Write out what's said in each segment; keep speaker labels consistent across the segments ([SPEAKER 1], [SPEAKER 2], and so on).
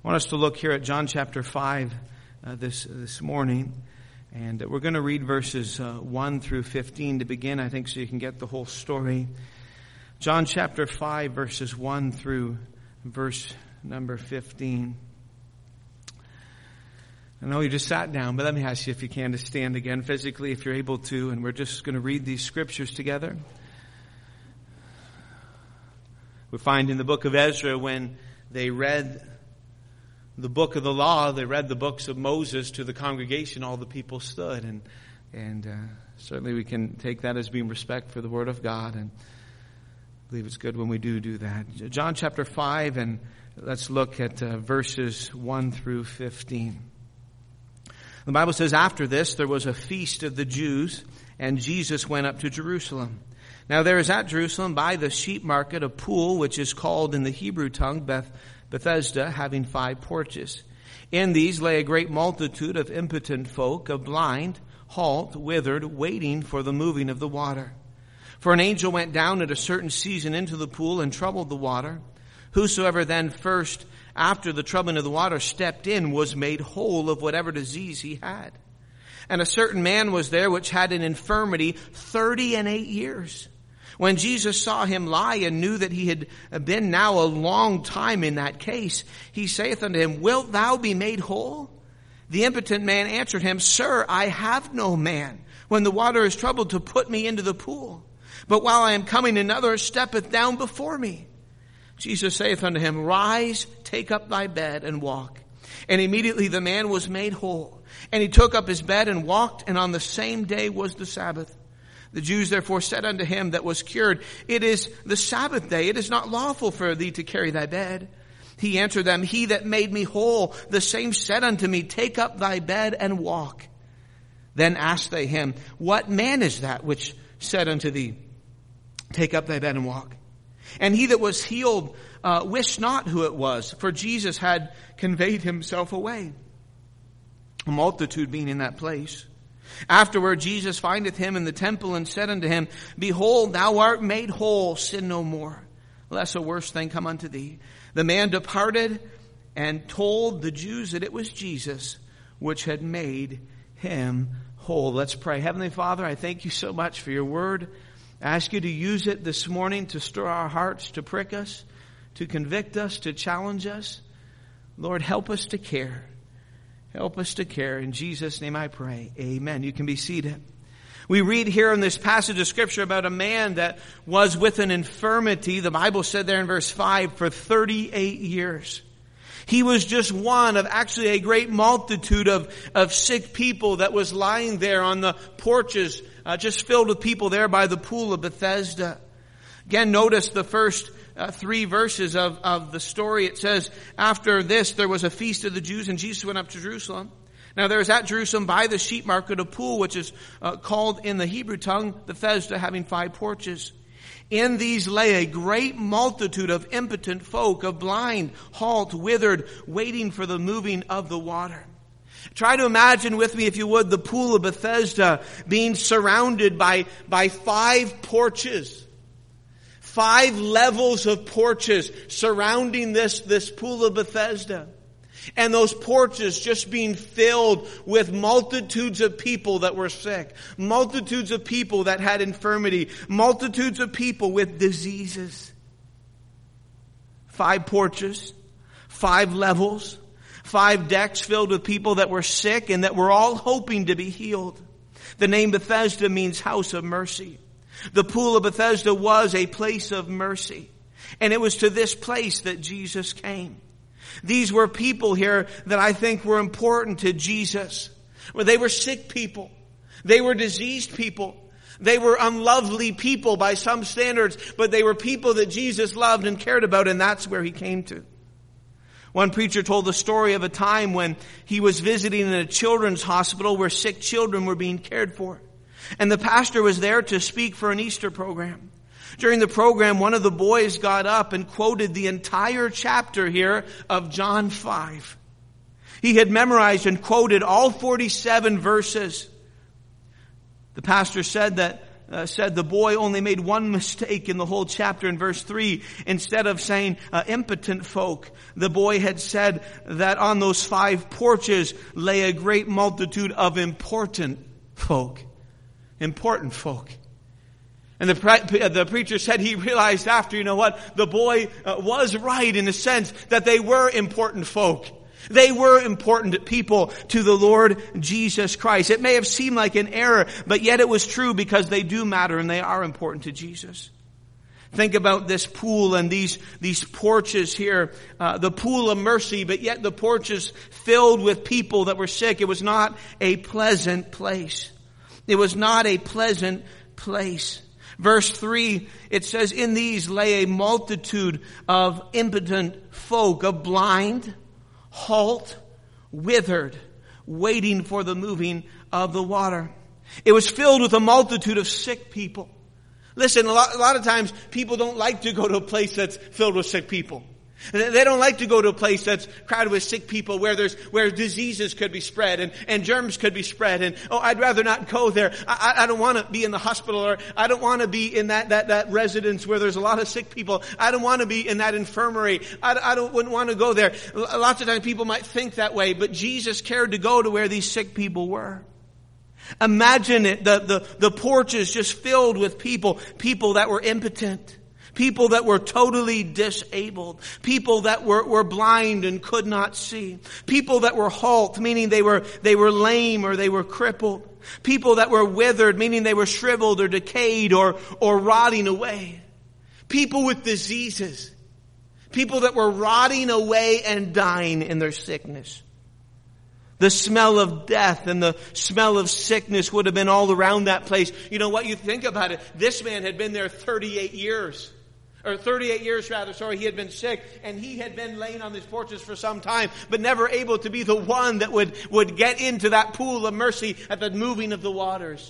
[SPEAKER 1] I want us to look here at John chapter 5 this morning. And we're going to read verses 1 through 15 to begin, I think, so you can get the whole story. John chapter 5, verses 1 through verse number 15. I know you just sat down, but let me ask you if you can to stand again physically if you're able to, and we're just going to read these scriptures together. We find in the book of Ezra when they read the book of the law, they read the books of Moses to the congregation, all the people stood. And certainly we can take that as being respect for the Word of God, and I believe it's good when we do that. John chapter 5, and let's look at verses 1 through 15. The Bible says, after this there was a feast of the Jews, and Jesus went up to Jerusalem. Now there is at Jerusalem by the sheep market a pool which is called in the Hebrew tongue Bethesda, having 5 porches. In these lay a great multitude of impotent folk, of blind, halt, withered, waiting for the moving of the water. For an angel went down at a certain season into the pool and troubled the water. Whosoever then first, after the troubling of the water, stepped in was made whole of whatever disease he had. And a certain man was there which had an infirmity 38 years. When Jesus saw him lie and knew that he had been now a long time in that case, he saith unto him, Wilt thou be made whole? The impotent man answered him, Sir, I have no man, when the water is troubled, to put me into the pool. But while I am coming, another steppeth down before me. Jesus saith unto him, Rise, take up thy bed, and walk. And immediately the man was made whole. And he took up his bed and walked, and on the same day was the Sabbath. The Jews therefore said unto him that was cured, It is the Sabbath day. It is not lawful for thee to carry thy bed. He answered them, He that made me whole, the same said unto me, Take up thy bed and walk. Then asked they him, What man is that which said unto thee, Take up thy bed and walk? And he that was healed wist not who it was, for Jesus had conveyed himself away, a multitude being in that place. Afterward Jesus findeth him in the temple and said unto him, Behold, thou art made whole, sin no more, lest a worse thing come unto thee. The man departed and told the Jews that it was Jesus which had made him whole. Let's pray. Heavenly Father, I thank you so much for your word. I ask you to use it this morning to stir our hearts, to prick us, to convict us, to challenge us. Lord, help us to care. Help us to care. In Jesus' name I pray. Amen. You can be seated. We read here in this passage of Scripture about a man that was with an infirmity. The Bible said there in verse 5, for 38 years. He was just one of actually a great multitude of sick people that was lying there on the porches, just filled with people there by the pool of Bethesda. Again, notice the first 3 verses of the story. It says, after this there was a feast of the Jews, and Jesus went up to Jerusalem. Now there is at Jerusalem by the sheep market a pool which is called in the Hebrew tongue Bethesda, having 5 porches. In these lay a great multitude of impotent folk, of blind, halt, withered, waiting for the moving of the water. Try to imagine with me, if you would, the pool of Bethesda being surrounded by 5 porches. 5 levels of porches surrounding this pool of Bethesda. And those porches just being filled with multitudes of people that were sick. Multitudes of people that had infirmity. Multitudes of people with diseases. 5 porches. 5 levels. 5 decks filled with people that were sick and that were all hoping to be healed. The name Bethesda means house of mercy. The pool of Bethesda was a place of mercy. And it was to this place that Jesus came. These were people here that I think were important to Jesus. Where they were sick people. They were diseased people. They were unlovely people by some standards. But they were people that Jesus loved and cared about, and that's where he came to. One preacher told the story of a time when he was visiting in a children's hospital where sick children were being cared for. And the pastor was there to speak for an Easter program. During the program, one of the boys got up and quoted the entire chapter here of John 5. He had memorized and quoted all 47 verses. The pastor said that said the boy only made one mistake in the whole chapter in verse 3. Instead of saying impotent folk, the boy had said that on those 5 porches lay a great multitude of important folk. Important folk. And the preacher said he realized after, the boy was right in the sense that they were important folk. They were important people to the Lord Jesus Christ. It may have seemed like an error, but yet it was true because they do matter and they are important to Jesus. Think about this pool and these porches here, the pool of mercy, but yet the porches filled with people that were sick. It was not a pleasant place. It was not a pleasant place. Verse 3, it says, in these lay a multitude of impotent folk, of blind, halt, withered, waiting for the moving of the water. It was filled with a multitude of sick people. Listen, a lot of times people don't like to go to a place that's filled with sick people. They don't like to go to a place that's crowded with sick people where diseases could be spread and germs could be spread. And, I'd rather not go there. I don't want to be in the hospital, or I don't want to be in that residence where there's a lot of sick people. I don't want to be in that infirmary. Wouldn't want to go there. Lots of times people might think that way, but Jesus cared to go to where these sick people were. Imagine it, the porches just filled with people that were impotent. People that were totally disabled. People that were blind and could not see. People that were halt, meaning they were lame or they were crippled. People that were withered, meaning they were shriveled or decayed or rotting away. People with diseases. People that were rotting away and dying in their sickness. The smell of death and the smell of sickness would have been all around that place. You know what? You think about it. This man had been there 38 years. Or 38 years rather, he had been sick, and he had been laying on these porches for some time, but never able to be the one that would get into that pool of mercy at the moving of the waters.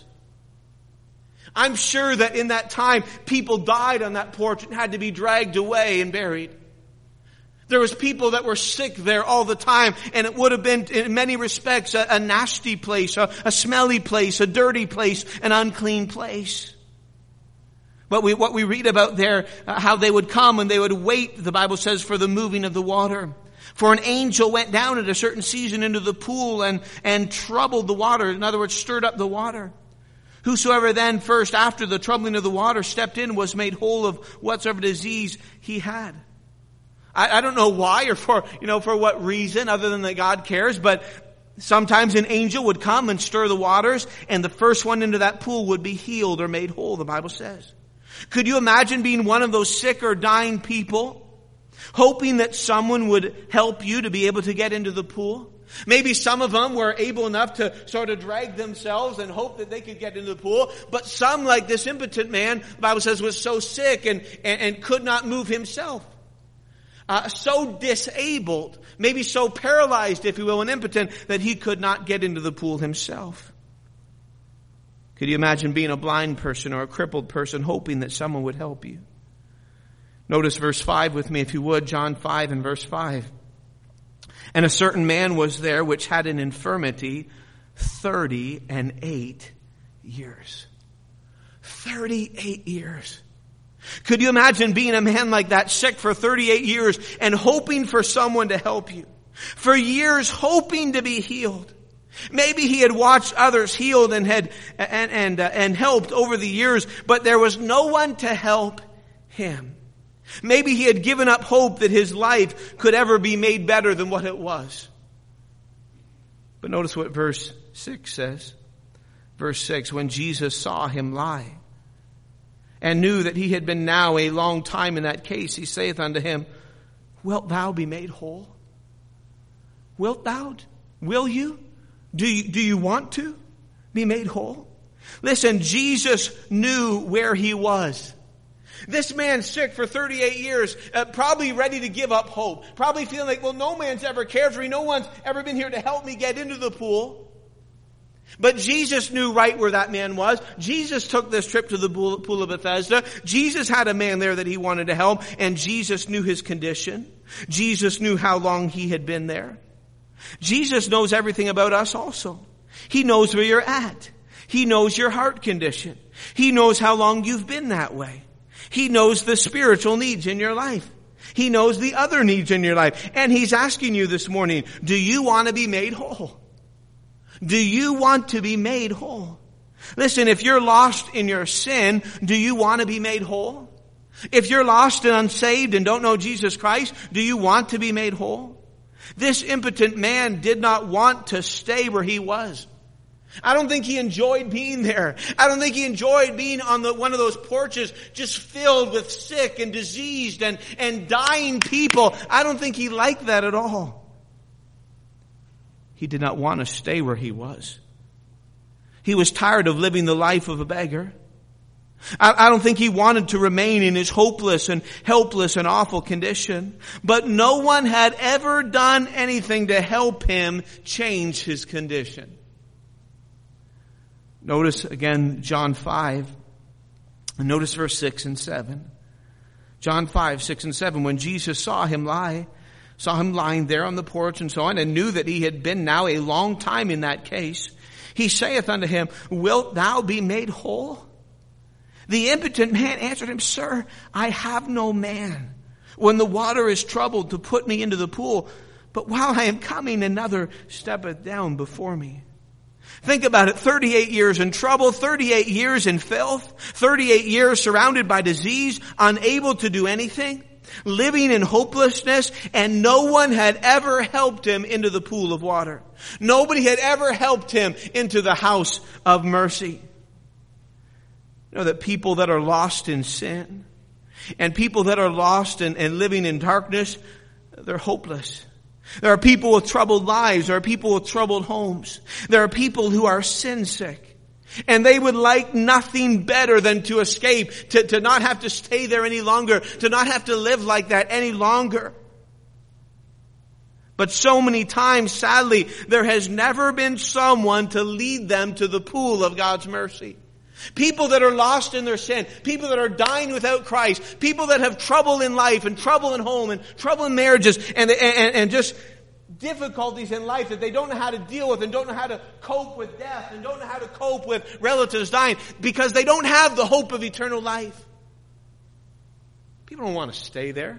[SPEAKER 1] I'm sure that in that time, people died on that porch and had to be dragged away and buried. There was people that were sick there all the time, and it would have been, in many respects, a nasty place, a smelly place, a dirty place, an unclean place. But what we read about there, how they would come and they would wait, the Bible says, for the moving of the water. For an angel went down at a certain season into the pool and troubled the water. In other words, stirred up the water. Whosoever then first after the troubling of the water stepped in was made whole of whatsoever disease he had. I don't know why or for what reason other than that God cares, but sometimes an angel would come and stir the waters, and the first one into that pool would be healed or made whole, the Bible says. Could you imagine being one of those sick or dying people, hoping that someone would help you to be able to get into the pool? Maybe some of them were able enough to sort of drag themselves and hope that they could get into the pool. But some, like this impotent man, the Bible says, was so sick and could not move himself. So disabled, maybe so paralyzed, if you will, and impotent, that he could not get into the pool himself. Could you imagine being a blind person or a crippled person hoping that someone would help you? Notice verse 5 with me, if you would, John 5 and verse 5. And a certain man was there which had an infirmity 38 years. 38 years. Could you imagine being a man like that, sick for 38 years and hoping for someone to help you? For years hoping to be healed. Maybe he had watched others healed and helped over the years, but there was no one to help him. Maybe he had given up hope that his life could ever be made better than what it was. But notice what verse 6 says. Verse 6, when Jesus saw him lie and knew that he had been now a long time in that case, he saith unto him, wilt thou be made whole? Wilt thou? Will you? Do you want to be made whole? Listen, Jesus knew where he was. This man sick for 38 years, probably ready to give up hope. Probably feeling like, well, no man's ever cared for me. No one's ever been here to help me get into the pool. But Jesus knew right where that man was. Jesus took this trip to the pool of Bethesda. Jesus had a man there that he wanted to help, and Jesus knew his condition. Jesus knew how long he had been there. Jesus knows everything about us also. He knows where you're at. He knows your heart condition. He knows how long you've been that way. He knows the spiritual needs in your life. He knows the other needs in your life. And He's asking you this morning, do you want to be made whole? Do you want to be made whole? Listen, if you're lost in your sin, do you want to be made whole? If you're lost and unsaved and don't know Jesus Christ, do you want to be made whole? This impotent man did not want to stay where he was. I don't think he enjoyed being there. I don't think he enjoyed being on one of those porches just filled with sick and diseased and dying people. I don't think he liked that at all. He did not want to stay where he was. He was tired of living the life of a beggar. I don't think he wanted to remain in his hopeless and helpless and awful condition. But no one had ever done anything to help him change his condition. Notice again John 5. And notice verse 6 and 7. John 5, 6 and 7. When Jesus saw him lying there on the porch and so on, and knew that he had been now a long time in that case, he saith unto him, Wilt thou be made whole? The impotent man answered him, Sir, I have no man when the water is troubled to put me into the pool. But while I am coming, another steppeth down before me. Think about it. 38 years in trouble, 38 years in filth, 38 years surrounded by disease, unable to do anything, living in hopelessness, and no one had ever helped him into the pool of water. Nobody had ever helped him into the house of mercy. You know that people that are lost in sin and people that are lost and living in darkness, they're hopeless. There are people with troubled lives. There are people with troubled homes. There are people who are sin sick. And they would like nothing better than to escape, to not have to stay there any longer, to not have to live like that any longer. But so many times, sadly, there has never been someone to lead them to the pool of God's mercy. People that are lost in their sin, people that are dying without Christ, people that have trouble in life and trouble in home and trouble in marriages and just difficulties in life that they don't know how to deal with and don't know how to cope with death and don't know how to cope with relatives dying because they don't have the hope of eternal life. People don't want to stay there.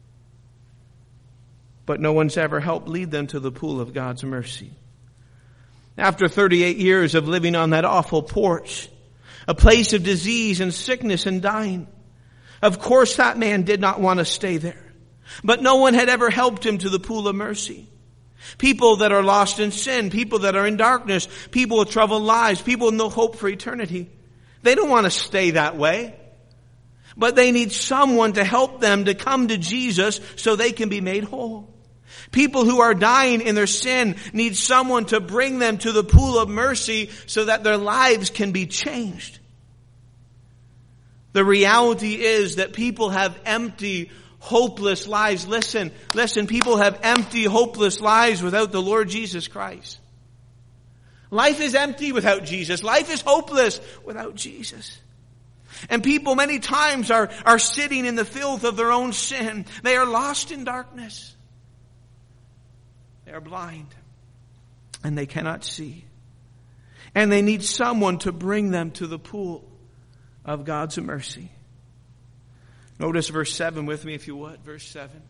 [SPEAKER 1] But no one's ever helped lead them to the pool of God's mercy. After 38 years of living on that awful porch, a place of disease and sickness and dying, of course that man did not want to stay there. But no one had ever helped him to the pool of mercy. People that are lost in sin, people that are in darkness, people with troubled lives, people with no hope for eternity. They don't want to stay that way. But they need someone to help them to come to Jesus so they can be made whole. People who are dying in their sin need someone to bring them to the pool of mercy so that their lives can be changed. The reality is that people have empty, hopeless lives. Listen, people have empty, hopeless lives without the Lord Jesus Christ. Life is empty without Jesus. Life is hopeless without Jesus. And people many times are sitting in the filth of their own sin. They are lost in darkness. They are blind. And they cannot see. And they need someone to bring them to the pool of God's mercy. Notice verse 7 with me if you would. Verse 7.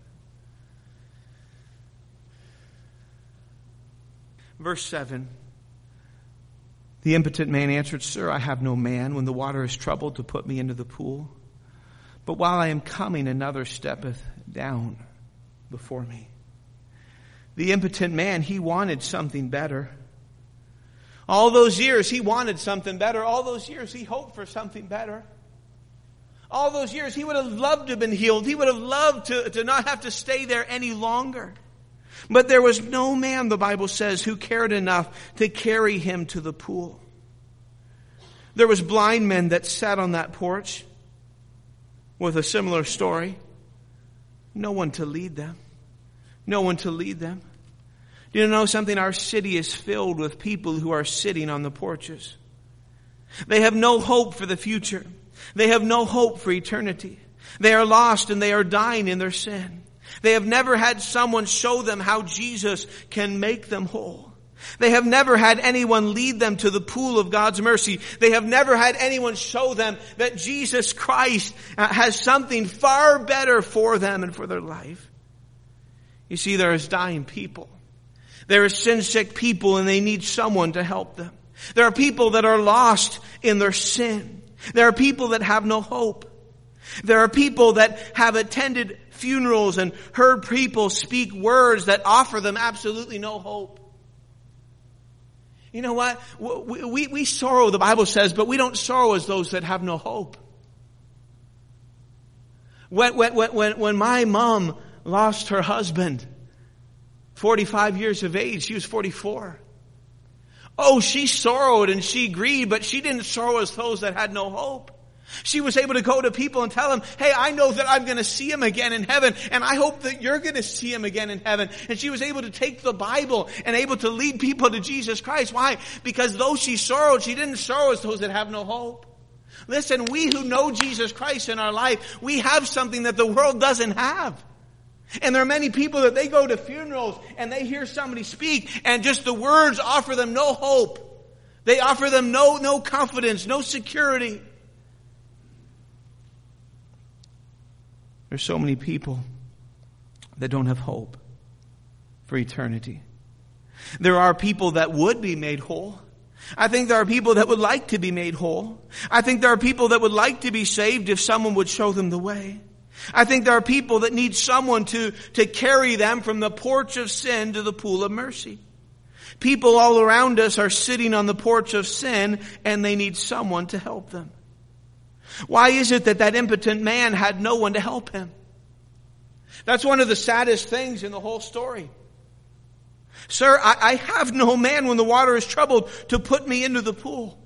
[SPEAKER 1] Verse 7. The impotent man answered, Sir, I have no man when the water is troubled to put me into the pool. But while I am coming, another steppeth down before me. The impotent man, he wanted something better. All those years, he wanted something better. All those years, he hoped for something better. All those years, he would have loved to have been healed. He would have loved to not have to stay there any longer. But there was no man, the Bible says, who cared enough to carry him to the pool. There was blind men that sat on that porch with a similar story. No one to lead them. No one to lead them. Do you know something? Our city is filled with people who are sitting on the porches. They have no hope for the future. They have no hope for eternity. They are lost and they are dying in their sin. They have never had someone show them how Jesus can make them whole. They have never had anyone lead them to the pool of God's mercy. They have never had anyone show them that Jesus Christ has something far better for them and for their life. You see, there is dying people. There are sin-sick people, and they need someone to help them. There are people that are lost in their sin. There are people that have no hope. There are people that have attended funerals and heard people speak words that offer them absolutely no hope. You know what? We sorrow, the Bible says, but we don't sorrow as those that have no hope. When my mom lost her husband, 45 years of age, she was 44. Oh, she sorrowed and she grieved, but she didn't sorrow as those that had no hope. She was able to go to people and tell them, hey, I know that I'm going to see him again in heaven, and I hope that you're going to see him again in heaven. And she was able to take the Bible and able to lead people to Jesus Christ. Why? Because though she sorrowed, she didn't sorrow as those that have no hope. Listen, we who know Jesus Christ in our life, we have something that the world doesn't have. And there are many people that they go to funerals and they hear somebody speak, and just the words offer them no hope. They offer them no confidence, no security. There's so many people that don't have hope for eternity. There are people that would be made whole. I think there are people that would like to be made whole. I think there are people that would like to be saved if someone would show them the way. I think there are people that need someone to carry them from the porch of sin to the pool of mercy. People all around us are sitting on the porch of sin, and they need someone to help them. Why is it that impotent man had no one to help him? That's one of the saddest things in the whole story. Sir, I have no man when the water is troubled to put me into the pool.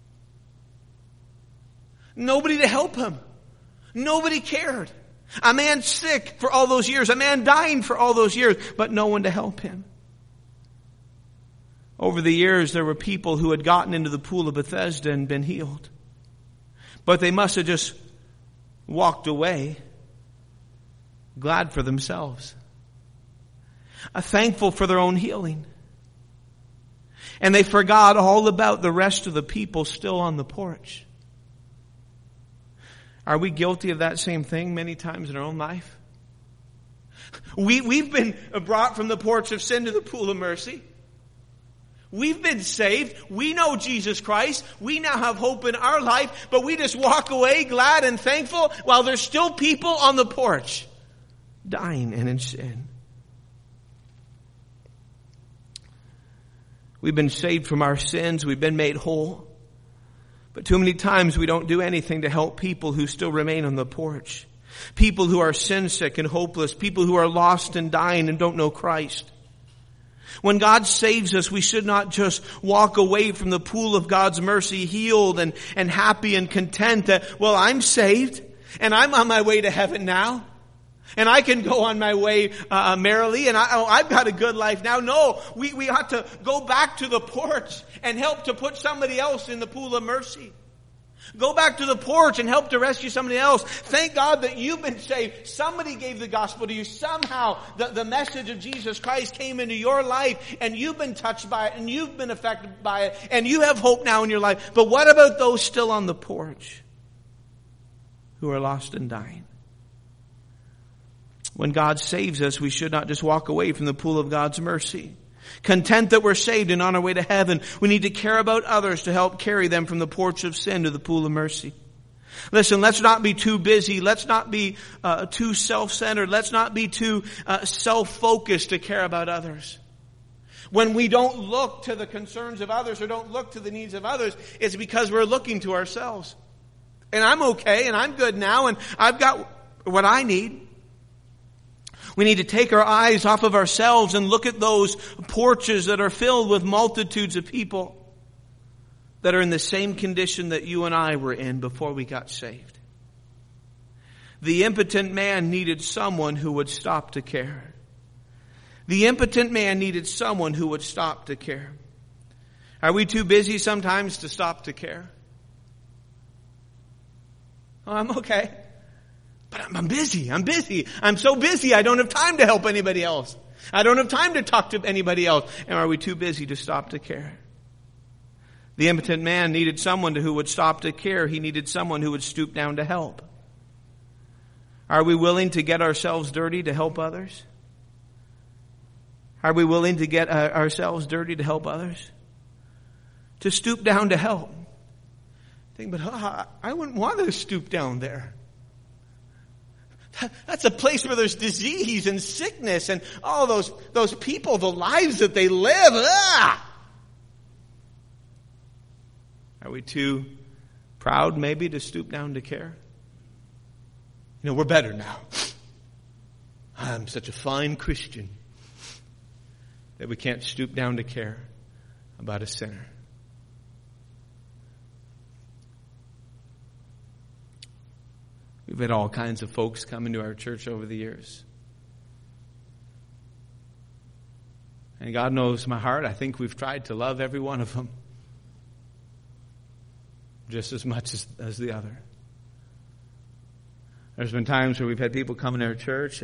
[SPEAKER 1] Nobody to help him. Nobody cared. A man sick for all those years. A man dying for all those years. But no one to help him. Over the years, there were people who had gotten into the pool of Bethesda and been healed. But they must have just walked away, glad for themselves, thankful for their own healing. And they forgot all about the rest of the people still on the porch. Are we guilty of that same thing many times in our own life? We've been brought from the porch of sin to the pool of mercy. We've been saved. We know Jesus Christ. We now have hope in our life, but we just walk away glad and thankful while there's still people on the porch dying and in sin. We've been saved from our sins. We've been made whole. But too many times we don't do anything to help people who still remain on the porch. People who are sin sick and hopeless. People who are lost and dying and don't know Christ. When God saves us, we should not just walk away from the pool of God's mercy healed and happy and content that, well, I'm saved and I'm on my way to heaven now. And I can go on my way merrily, and I've got a good life now. No, we ought to go back to the porch and help to put somebody else in the pool of mercy. Go back to the porch and help to rescue somebody else. Thank God that you've been saved. Somebody gave the gospel to you. Somehow the message of Jesus Christ came into your life, and you've been touched by it, and you've been affected by it, and you have hope now in your life. But what about those still on the porch who are lost and dying? When God saves us, we should not just walk away from the pool of God's mercy. Content that we're saved and on our way to heaven, we need to care about others to help carry them from the porch of sin to the pool of mercy. Listen, let's not be too busy. Let's not be too self-centered. Let's not be too self-focused to care about others. When we don't look to the concerns of others or don't look to the needs of others, it's because we're looking to ourselves. And I'm okay, and I'm good now, and I've got what I need. We need to take our eyes off of ourselves and look at those porches that are filled with multitudes of people that are in the same condition that you and I were in before we got saved. The impotent man needed someone who would stop to care. The impotent man needed someone who would stop to care. Are we too busy sometimes to stop to care? Oh, I'm okay. But I'm busy. I'm so busy I don't have time to help anybody else. I don't have time to talk to anybody else. And are we too busy to stop to care? The impotent man needed someone who would stop to care. He needed someone who would stoop down to help. Are we willing to get ourselves dirty to help others? Are we willing to get ourselves dirty to help others? To stoop down to help. Think, but I wouldn't want to stoop down there. That's a place where there's disease and sickness and all those people, the lives that they live. Are we too proud maybe to stoop down to care? We're better now. I'm such a fine Christian that we can't stoop down to care about a sinner. We've had all kinds of folks come into our church over the years. And God knows my heart. I think we've tried to love every one of them just as much as the other. There's been times where we've had people come into our church.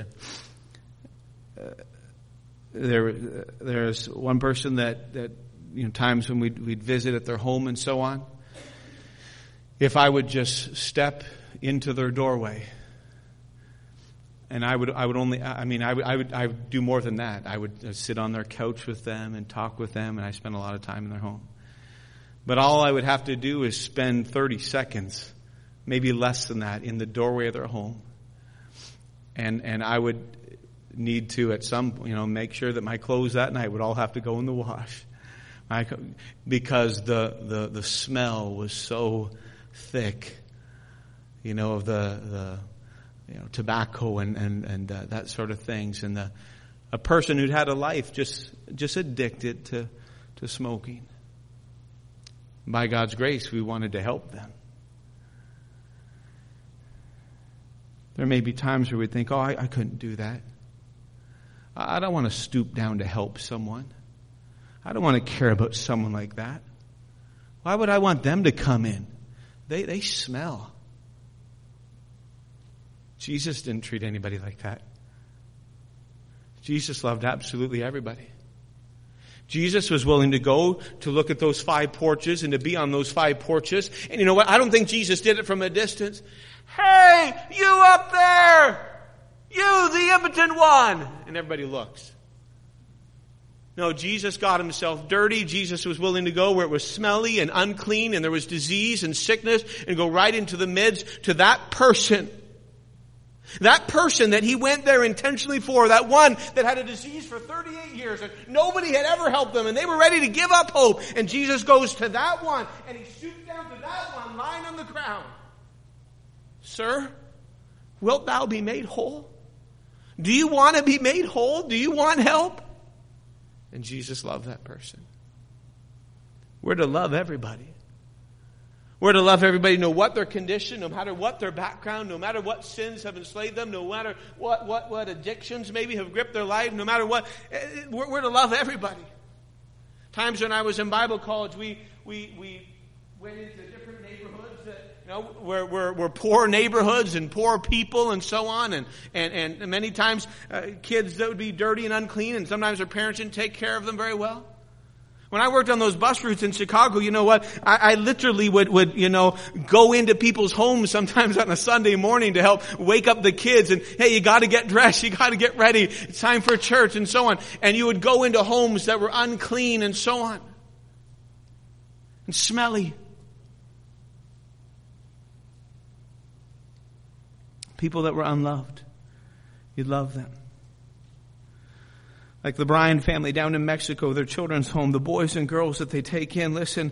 [SPEAKER 1] There's one person that times when we'd visit at their home and so on. If I would just step into their doorway, and I would do more than that. I would sit on their couch with them and talk with them, and I spend a lot of time in their home. But all I would have to do is spend 30 seconds, maybe less than that, in the doorway of their home. And I would need to at some, make sure that my clothes that night would all have to go in the wash. Because the smell was so thick, of the tobacco and that sort of things. And a person who'd had a life just addicted to smoking. By God's grace, we wanted to help them. There may be times where we think, I couldn't do that. I don't want to stoop down to help someone. I don't want to care about someone like that. Why would I want them to come in? They smell. Jesus didn't treat anybody like that. Jesus loved absolutely everybody. Jesus was willing to go to look at those 5 porches and to be on those 5 porches. And you know what? I don't think Jesus did it from a distance. Hey, you up there! You, the impotent one! And everybody looks. No, Jesus got himself dirty. Jesus was willing to go where it was smelly and unclean and there was disease and sickness and go right into the midst to that person. That person that he went there intentionally for, that one that had a disease for 38 years and nobody had ever helped them and they were ready to give up hope. And Jesus goes to that one and he stoops down to that one lying on the ground. Sir, wilt thou be made whole? Do you want to be made whole? Do you want help? And Jesus loved that person. We're to love everybody. We're to love everybody, no matter what their condition, no matter what their background, no matter what sins have enslaved them, no matter what addictions maybe have gripped their life, no matter what. We're to love everybody. Times when I was in Bible college, we went into different neighborhoods that, were poor neighborhoods and poor people and so on. And many times kids that would be dirty and unclean, and sometimes their parents didn't take care of them very well. When I worked on those bus routes in Chicago, you know what? I literally would go into people's homes sometimes on a Sunday morning to help wake up the kids and, hey, you gotta get dressed, you gotta get ready, it's time for church and so on. And you would go into homes that were unclean and so on. And smelly. People that were unloved. You'd love them. Like the Bryan family down in Mexico, their children's home, the boys and girls that they take in. Listen,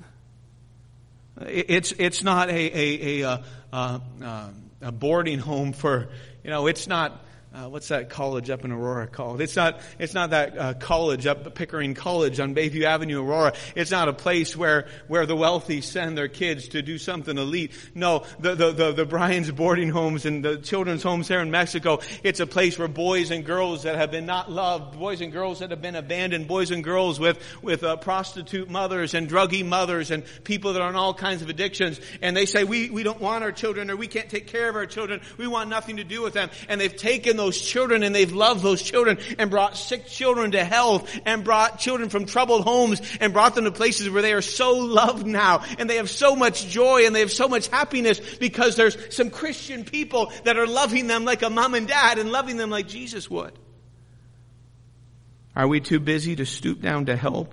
[SPEAKER 1] it's not a boarding home for, it's not, what's that college up in Aurora called? It's not that college up Pickering College on Bayview Avenue, Aurora. It's not a place where the wealthy send their kids to do something elite. No, the Bryan's boarding homes and the children's homes there in Mexico, it's a place where boys and girls that have been not loved, boys and girls that have been abandoned, boys and girls with prostitute mothers and druggie mothers and people that are on all kinds of addictions. And they say, we don't want our children, or we can't take care of our children. We want nothing to do with them. And they've taken taken those children and they've loved those children and brought sick children to health and brought children from troubled homes and brought them to places where they are so loved now and they have so much joy and they have so much happiness because there's some Christian people that are loving them like a mom and dad and loving them like Jesus would. Are we too busy to stoop down to help?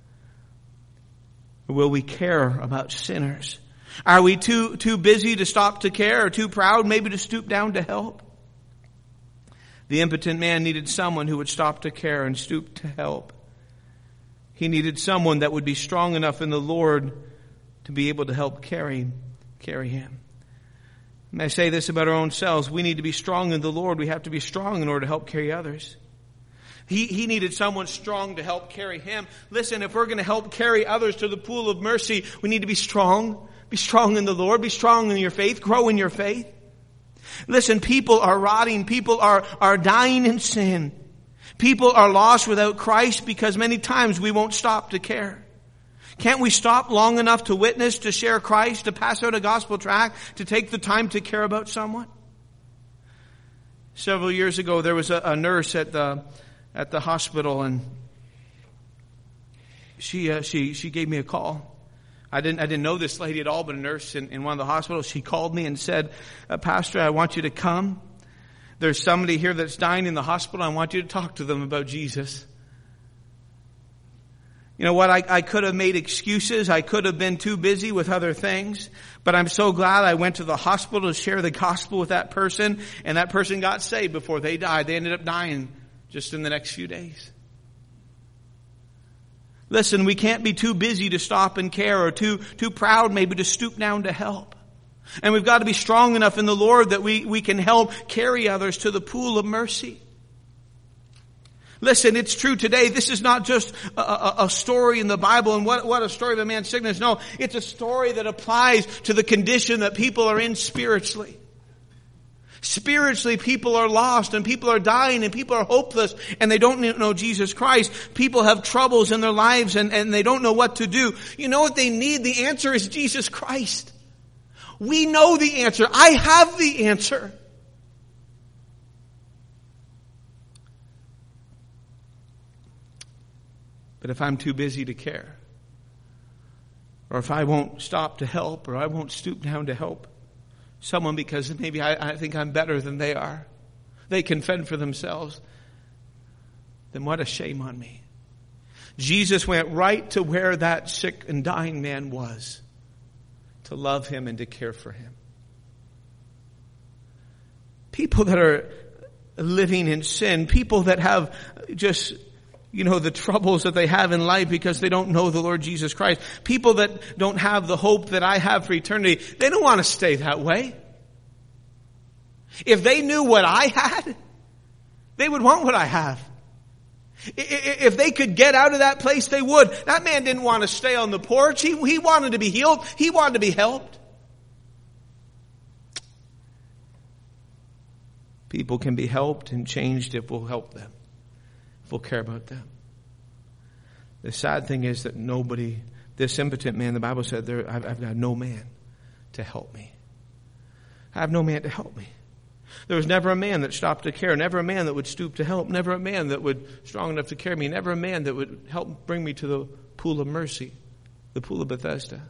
[SPEAKER 1] Or will we care about sinners? Are we too busy to stop to care, or too proud maybe to stoop down to help? The impotent man needed someone who would stop to care and stoop to help. He needed someone that would be strong enough in the Lord to be able to help carry him. And I say this about our own selves. We need to be strong in the Lord. We have to be strong in order to help carry others. He needed someone strong to help carry him. Listen, if we're going to help carry others to the pool of mercy, we need to be strong. Be strong in the Lord. Be strong in your faith. Grow in your faith. Listen, people are rotting. People are dying in sin. People are lost without Christ because many times we won't stop to care. Can't we stop long enough to witness, to share Christ, to pass out a gospel tract, to take the time to care about someone? Several years ago, there was a nurse at the hospital, and she gave me a call. I didn't know this lady at all, but a nurse in one of the hospitals. She called me and said, Pastor, I want you to come. There's somebody here that's dying in the hospital. I want you to talk to them about Jesus. You know what? I could have made excuses. I could have been too busy with other things. But I'm so glad I went to the hospital to share the gospel with that person. And that person got saved before they died. They ended up dying just in the next few days. Listen, we can't be too busy to stop and care, or too proud maybe to stoop down to help. And we've got to be strong enough in the Lord that we can help carry others to the pool of mercy. Listen, it's true today. This is not just a story in the Bible and what a story of a man's sickness. No, it's a story that applies to the condition that people are in spiritually. Spiritually, people are lost and people are dying and people are hopeless and they don't know Jesus Christ. People have troubles in their lives and they don't know what to do. You know what they need? The answer is Jesus Christ. We know the answer. I have the answer. But if I'm too busy to care, or if I won't stop to help, or I won't stoop down to help someone because maybe I think I'm better than they are, they can fend for themselves, then what a shame on me. Jesus went right to where that sick and dying man was to love him and to care for him. People that are living in sin, people that have just, the troubles that they have in life because they don't know the Lord Jesus Christ. People that don't have the hope that I have for eternity. They don't want to stay that way. If they knew what I had, they would want what I have. If they could get out of that place, they would. That man didn't want to stay on the porch. He wanted to be healed. He wanted to be helped. People can be helped and changed if we'll help them. We'll care about them. The sad thing is that this impotent man, the Bible said, I've got no man to help me. I have no man to help me. There was never a man that stopped to care, never a man that would stoop to help, never a man that would strong enough to carry me, never a man that would help bring me to the pool of mercy, the pool of Bethesda.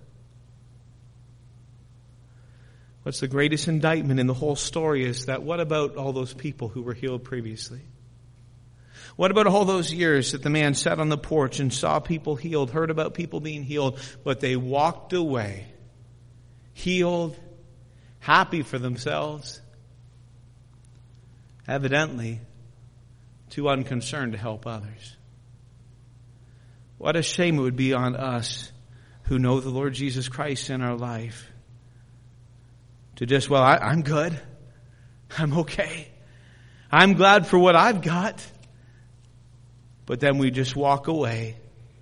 [SPEAKER 1] What's the greatest indictment in the whole story is that what about all those people who were healed previously? What about all those years that the man sat on the porch and saw people healed, heard about people being healed, but they walked away, healed, happy for themselves, evidently too unconcerned to help others? What a shame it would be on us who know the Lord Jesus Christ in our life to just, I'm good. I'm okay. I'm glad for what I've got. But then we just walk away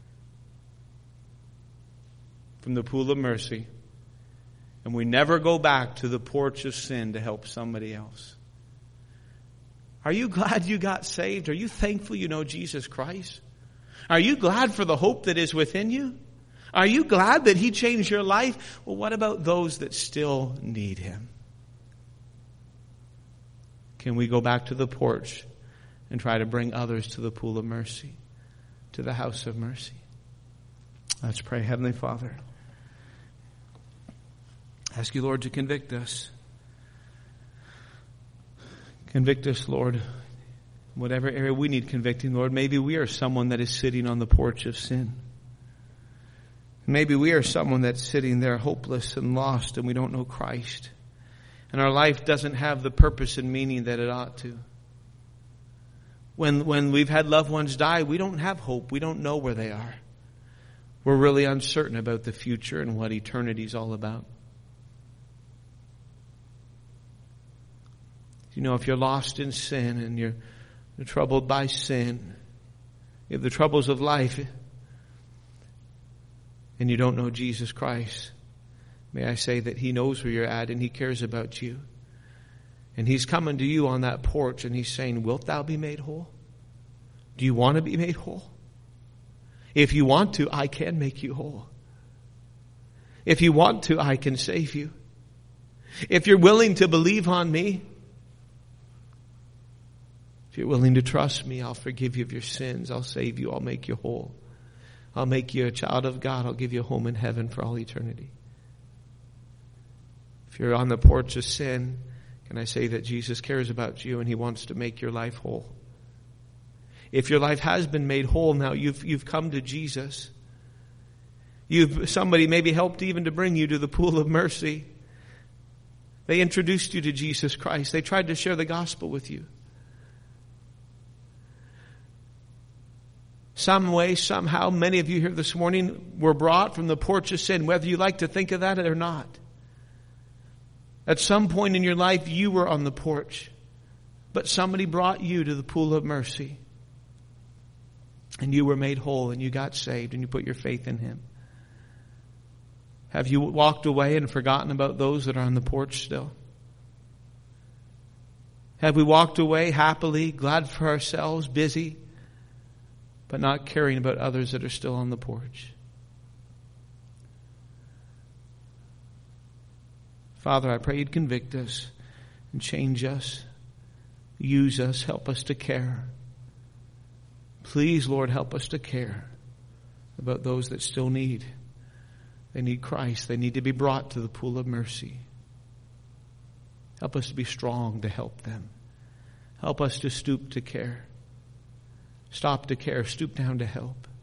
[SPEAKER 1] from the pool of mercy and we never go back to the porch of sin to help somebody else. Are you glad you got saved? Are you thankful you know Jesus Christ? Are you glad for the hope that is within you? Are you glad that He changed your life? Well, what about those that still need Him? can we go back to the porch and try to bring others to the pool of mercy, to the house of mercy? Let's pray. Heavenly Father, ask you, Lord, to convict us. Convict us, Lord, whatever area we need convicting, Lord. Maybe we are someone that is sitting on the porch of sin. Maybe we are someone that's sitting there hopeless and lost and we don't know Christ. And our life doesn't have the purpose and meaning that it ought to. When we've had loved ones die, we don't have hope. We don't know where they are. We're really uncertain about the future and what eternity is all about. You know, if you're lost in sin and you're troubled by sin, you have the troubles of life, and you don't know Jesus Christ, may I say that He knows where you're at and He cares about you. And He's coming to you on that porch and He's saying, wilt thou be made whole? Do you want to be made whole? If you want to, I can make you whole. If you want to, I can save you. If you're willing to believe on me, if you're willing to trust me, I'll forgive you of your sins. I'll save you. I'll make you whole. I'll make you a child of God. I'll give you a home in heaven for all eternity. If you're on the porch of sin, can I say that Jesus cares about you and He wants to make your life whole? If your life has been made whole now, you've come to Jesus. Somebody maybe helped even to bring you to the pool of mercy. They introduced you to Jesus Christ. They tried to share the gospel with you. Some way, somehow, many of you here this morning were brought from the porch of sin, whether you like to think of that or not. At some point in your life, you were on the porch, but somebody brought you to the pool of mercy. And you were made whole, and you got saved, and you put your faith in Him. Have you walked away and forgotten about those that are on the porch still? Have we walked away happily, glad for ourselves, busy, but not caring about others that are still on the porch? Father, I pray You'd convict us and change us, use us, help us to care. Please, Lord, help us to care about those that still need. They need Christ. They need to be brought to the pool of mercy. Help us to be strong to help them. Help us to stoop to care. Stop to care, stoop down to help.